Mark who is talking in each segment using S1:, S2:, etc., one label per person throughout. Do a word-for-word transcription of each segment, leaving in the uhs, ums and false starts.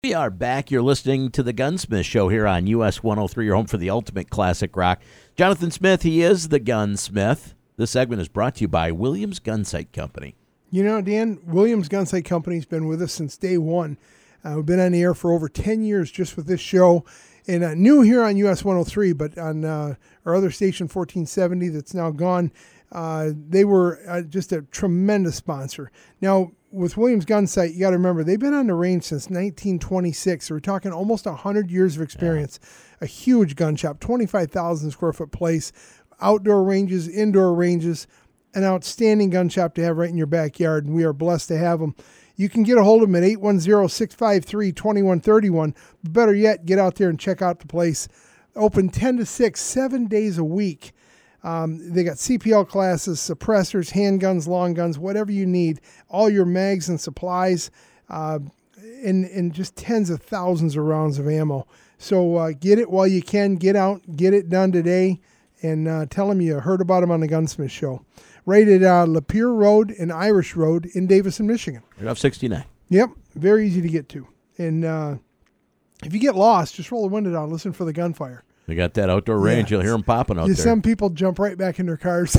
S1: We are back. You're listening to the Gunsmith Show here on U S one oh three, your home for the ultimate classic rock. Jonathan Smith, he is the Gunsmith. This segment is brought to you by Williams Gunsight Company.
S2: You know, Dan, Williams Gunsight Company's been with us since day one. Uh, we've been on the air for over ten years just with this show. And uh, new here on U S one oh three, but on uh, our other station, fourteen seventy, that's now gone. Uh, they were uh, just a tremendous sponsor. Now, with Williams Gunsight, you got to remember, they've been on the range since nineteen twenty-six. So we're talking almost one hundred years of experience. Yeah. A huge gun shop, twenty-five thousand square foot place, outdoor ranges, indoor ranges, an outstanding gun shop to have right in your backyard, and we are blessed to have them. You can get a hold of them at eight one zero, six five three, two one three one. Better yet, get out there and check out the place. Open ten to six, seven days a week. Um, they got C P L classes, suppressors, handguns, long guns, whatever you need. All your mags and supplies, uh, and, and just tens of thousands of rounds of ammo. So uh, get it while you can. Get out, get it done today, and uh, tell them you heard about them on the Gunsmith Show. Right at uh, Lapeer Road and Irish Road in Davison, Michigan.
S1: Right off sixty-nine.
S2: Yep, very easy to get to. And uh, if you get lost, just roll the window down, listen for the gunfire.
S1: They got that outdoor range. Yeah. You'll hear them popping out
S2: yeah,
S1: there.
S2: Some people jump right back in their cars.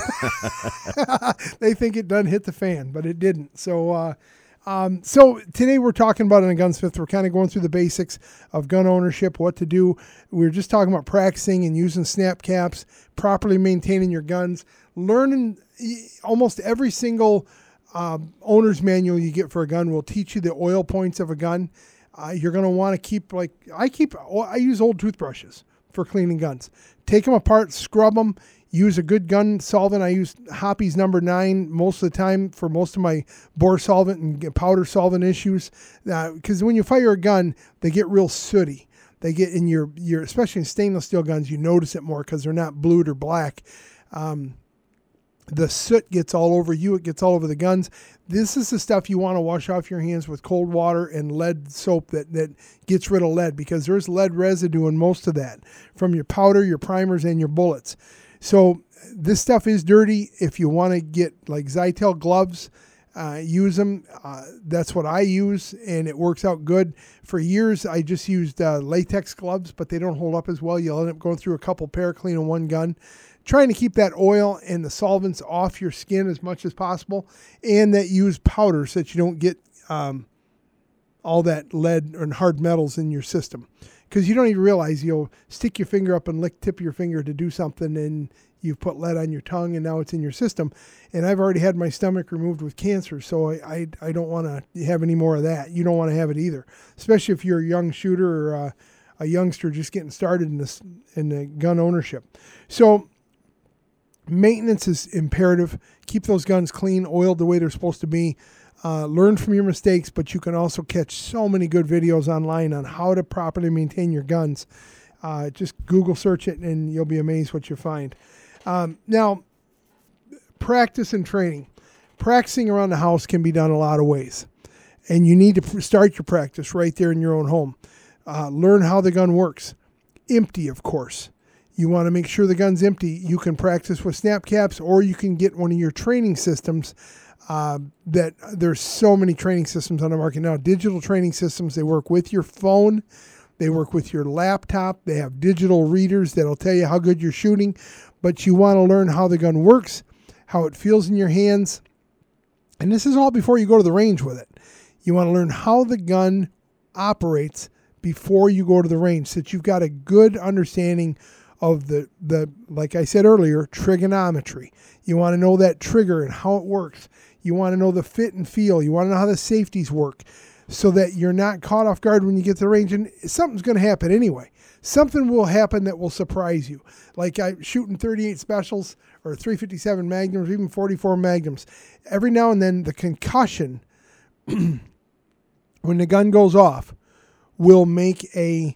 S2: They think it done hit the fan, but it didn't. So uh, um, so today we're talking about in a Gunsmith. We're kind of going through the basics of gun ownership, what to do. We were just talking about practicing and using snap caps, properly maintaining your guns, learning almost every single um, owner's manual you get for a gun will teach you the oil points of a gun. Uh, you're going to want to keep, like, I keep, I use old toothbrushes for cleaning guns. Take them apart, scrub them, use a good gun solvent. I use Hoppy's number nine most of the time for most of my bore solvent and powder solvent issues. Because uh, when you fire a gun, they get real sooty. They get in your, your, especially in stainless steel guns, you notice it more because they're not blued or black. Um, the soot gets all over you. It gets all over the guns. This is the stuff you want to wash off your hands with cold water and lead soap that, that gets rid of lead, because there's lead residue in most of that from your powder, your primers, and your bullets. So this stuff is dirty. If you want to get like Zytel gloves, uh, use them. Uh, that's what I use, and it works out good. For years, I just used uh, latex gloves, but they don't hold up as well. You'll end up going through a couple pair cleaning one gun. Trying to keep that oil and the solvents off your skin as much as possible, and that use powder so that you don't get um, all that lead and hard metals in your system. Because you don't even realize you'll stick your finger up and lick tip of your finger to do something, and you've put lead on your tongue, and now it's in your system. And I've already had my stomach removed with cancer, so I I, I don't want to have any more of that. You don't want to have it either, especially if you're a young shooter or uh, a youngster just getting started in this in the gun ownership. So maintenance is imperative. Keep those guns clean, oiled the way they're supposed to be. Uh, learn from your mistakes, but you can also catch so many good videos online on how to properly maintain your guns. Uh, just Google search it, and you'll be amazed what you find. Um, now, practice and training. Practicing around the house can be done a lot of ways, and you need to start your practice right there in your own home. Uh, learn how the gun works. Empty, of course. You want to make sure the gun's empty. You can practice with snap caps, or you can get one of your training systems. Uh, that there's so many training systems on the market now. Digital training systems, they work with your phone. They work with your laptop. They have digital readers that'll tell you how good you're shooting. But you want to learn how the gun works, how it feels in your hands. And this is all before you go to the range with it. You want to learn how the gun operates before you go to the range, so that you've got a good understanding of the, the, like I said earlier, trigonometry. You want to know that trigger and how it works. You want to know the fit and feel. You want to know how the safeties work, so that you're not caught off guard when you get to the range. And something's going to happen anyway. Something will happen that will surprise you. Like I'm shooting thirty-eight specials or three fifty-seven Magnums, or even forty-four Magnums. Every now and then the concussion, when the gun goes off, will make a,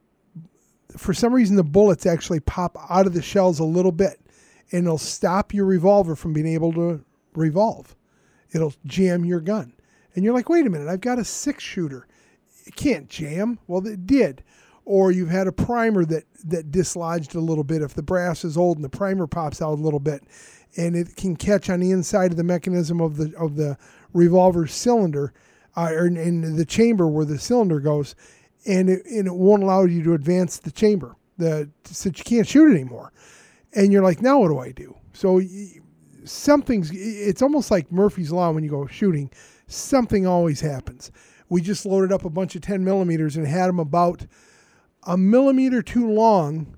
S2: for some reason, the bullets actually pop out of the shells a little bit, and it'll stop your revolver from being able to revolve. It'll jam your gun. And you're like, wait a minute, I've got a six shooter. It can't jam. Well, it did. Or you've had a primer that, that dislodged a little bit. If the brass is old and the primer pops out a little bit, and it can catch on the inside of the mechanism of the of the revolver cylinder, uh, or in, in the chamber where the cylinder goes, and it, and it won't allow you to advance the chamber. The so you can't shoot it anymore, and you're like, now what do I do? So something's. It's almost like Murphy's Law when you go shooting. Something always happens. We just loaded up a bunch of ten millimeters and had them about a millimeter too long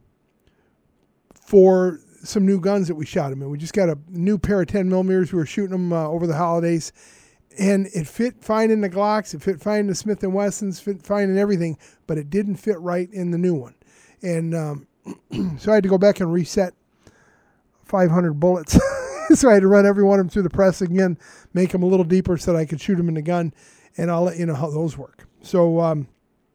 S2: for some new guns that we shot them in. We just got a new pair of ten millimeters. We were shooting them uh, over the holidays, and it fit fine in the Glocks. It fit fine in the Smith and Wessons. Fit fine in everything, but it didn't fit right in the new one. And um, so I had to go back and reset five hundred bullets. So I had to run every one of them through the press again, make them a little deeper so that I could shoot them in the gun, and I'll let you know how those work. So, um,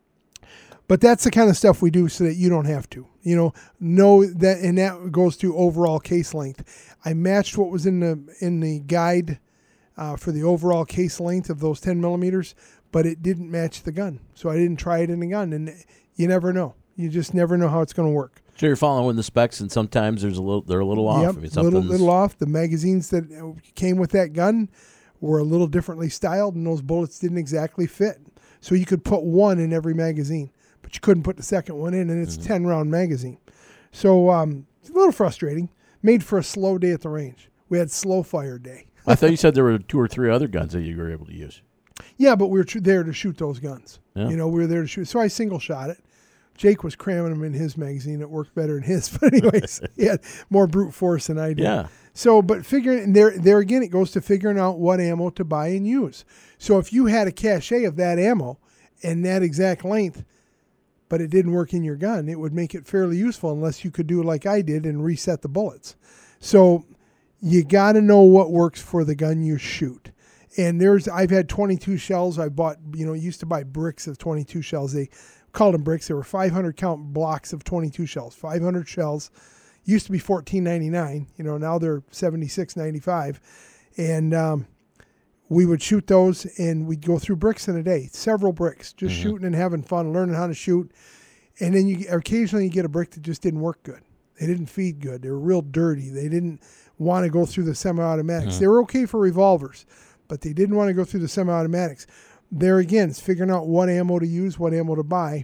S2: but that's the kind of stuff we do so that you don't have to, you know, know that, and that goes to overall case length. I matched what was in the in the guide uh, for the overall case length of those ten millimeters, but it didn't match the gun, so I didn't try it in the gun, and you never know. You just never know how it's going to work.
S1: So you're following the specs, and sometimes there's a little they're a little off.
S2: Yep,
S1: I mean,
S2: little little off. The magazines that came with that gun were a little differently styled, and those bullets didn't exactly fit. So you could put one in every magazine, but you couldn't put the second one in, and it's mm-hmm. a ten round magazine. So um, it's a little frustrating. Made for a slow day at the range. We had slow fire day.
S1: I thought you said there were two or three other guns that you were able to use.
S2: Yeah, but we were tr- there to shoot those guns.
S1: Yeah.
S2: You know, we were there to shoot. So I single shot it. Jake was cramming them in his magazine. It worked better in his. But anyways, he had more brute force than I did.
S1: Yeah.
S2: So, but figuring, there, there again, it goes to figuring out what ammo to buy and use. So if you had a cache of that ammo and that exact length, but it didn't work in your gun, it would make it fairly useful unless you could do like I did and reset the bullets. So you got to know what works for the gun you shoot. And there's, I've had twenty-two shells. I bought, you know, used to buy bricks of twenty-two shells. They called them bricks. They were five hundred count blocks of twenty-two shells. five hundred shells. Used to be fourteen ninety-nine. You know, now they're seventy-six ninety-five. And um, we would shoot those, and we'd go through bricks in a day. Several bricks. Just mm-hmm. shooting and having fun, learning how to shoot. And then you occasionally you get a brick that just didn't work good. They didn't feed good. They were real dirty. They didn't want to go through the semi-automatics. Mm-hmm. They were okay for revolvers, but they didn't want to go through the semi-automatics. There again, it's figuring out what ammo to use, what ammo to buy.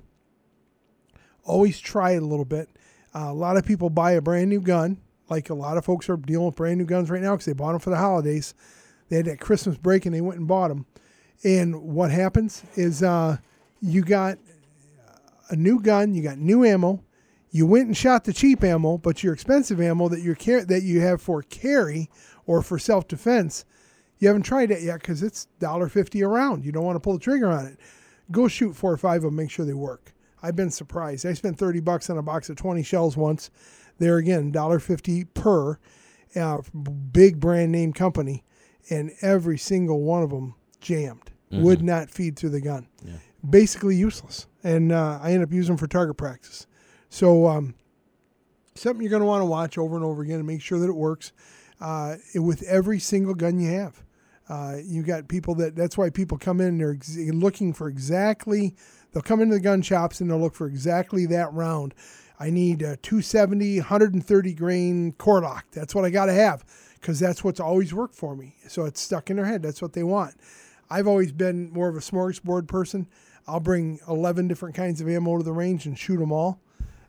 S2: Always try it a little bit. Uh, a lot of people buy a brand new gun, like a lot of folks are dealing with brand new guns right now because they bought them for the holidays. They had that Christmas break and they went and bought them. And what happens is uh, you got a new gun, you got new ammo. You went and shot the cheap ammo, but your expensive ammo that you're car- that you have for carry or for self-defense, you haven't tried it yet because it's one dollar fifty a round. You don't want to pull the trigger on it. Go shoot four or five of them, make sure they work. I've been surprised. I spent thirty bucks on a box of twenty shells once. There again, one dollar fifty per, uh, big brand name company, and every single one of them jammed. Mm-hmm. Would not feed through the gun. Yeah. Basically useless. And uh, I ended up using them for target practice. So um, something you're going to want to watch over and over again and make sure that it works uh, with every single gun you have. Uh, you got people that, that's why people come in and they're ex- looking for exactly, they'll come into the gun shops and they'll look for exactly that round. I need a two seventy, one thirty grain Corlock. That's what I got to have because that's what's always worked for me. So it's stuck in their head. That's what they want. I've always been more of a smorgasbord person. I'll bring eleven different kinds of ammo to the range and shoot them all.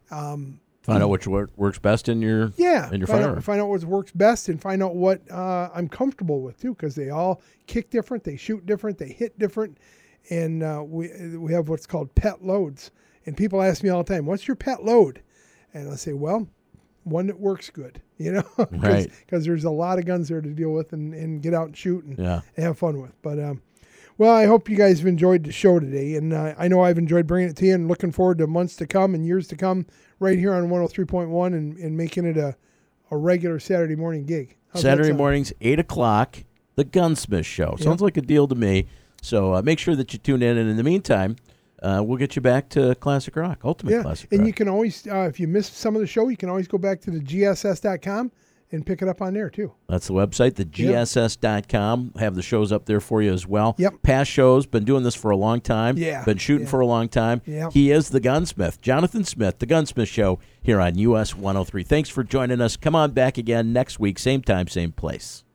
S2: Um,
S1: find out which work, works best in your
S2: yeah.
S1: in your
S2: find
S1: firearm.
S2: Out, find out what works best and find out what uh, I'm comfortable with too, because they all kick different, they shoot different, they hit different, and uh, we we have what's called pet loads. And people ask me all the time, "What's your pet load?" And I say, "Well, one that works good." You know, Cause,
S1: right?
S2: Because there's a lot of guns there to deal with and, and get out and shoot and,
S1: yeah.
S2: and have fun with. But um, well, I hope you guys have enjoyed the show today, and uh, I know I've enjoyed bringing it to you and looking forward to months to come and years to come right here on one oh three point one and, and making it a, a regular Saturday morning gig. How's
S1: Saturday mornings, eight o'clock, the Gunsmith Show. Sounds yep. like a deal to me. So uh, make sure that you tune in, and in the meantime, uh, we'll get you back to Classic Rock, Ultimate
S2: yeah.
S1: Classic
S2: and
S1: Rock.
S2: And you can always, uh, if you missed some of the show, you can always go back to the G S S dot com and pick it up on there, too.
S1: That's the website, the G S S dot com. Have the shows up there for you as well.
S2: Yep.
S1: Past shows, been doing this for a long time.
S2: Yeah.
S1: Been shooting
S2: yeah.
S1: for a long time.
S2: Yep.
S1: He is the Gunsmith, Jonathan Smith, the Gunsmith Show here on U S one oh three. Thanks for joining us. Come on back again next week, same time, same place.